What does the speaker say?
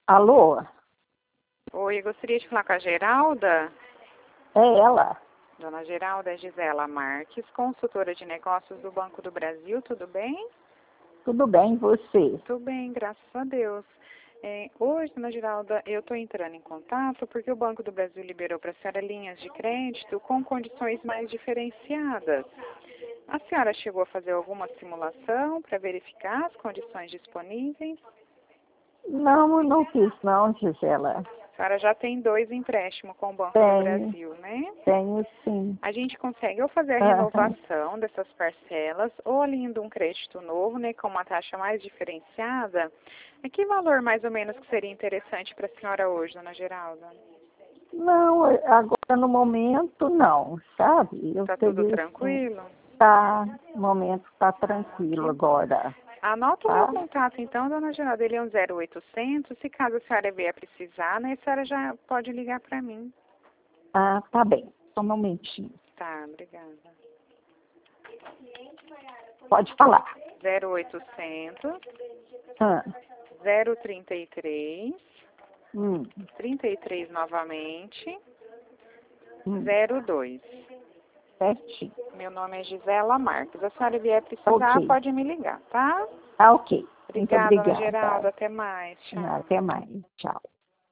Alô? Oi, eu gostaria de falar com a Geralda. É ela? Dona Geralda, é Gisela Marques, consultora de negócios do Banco do Brasil, tudo bem? Tudo bem, você? Tudo bem, graças a Deus. Hoje, Dona Geralda, eu estou entrando em contato porque o Banco do Brasil liberou para a senhora linhas de crédito com condições mais diferenciadas. A senhora chegou a fazer alguma simulação para verificar as condições disponíveis? Não, eu não fiz não, Gisela. A senhora já tem 2 empréstimos com o Banco do Brasil, né? Tenho sim. A gente consegue ou fazer a renovação dessas parcelas ou além um crédito novo, né, com uma taxa mais diferenciada. Que valor mais ou menos que seria interessante para a senhora hoje, Dona Geralda? Não, agora no momento não, sabe? Está tudo tranquilo? Tá, no momento está tranquilo agora. Anota o meu contato então, Dona Geralda, ele é um 0800, se caso a senhora vier precisar, né, a senhora já pode ligar para mim. Ah, tá bem, só um momentinho. Tá, obrigada. Pode falar. 0800 Ah, 033 hum, 33 novamente, hum, 02. certinho. Meu nome é Gisela Marques. A senhora vier precisar, Ok. pode me ligar, tá? Tá ok. Muito Obrigada, Dona obrigada. Geralda. Até mais. Tchau. Até mais. Tchau.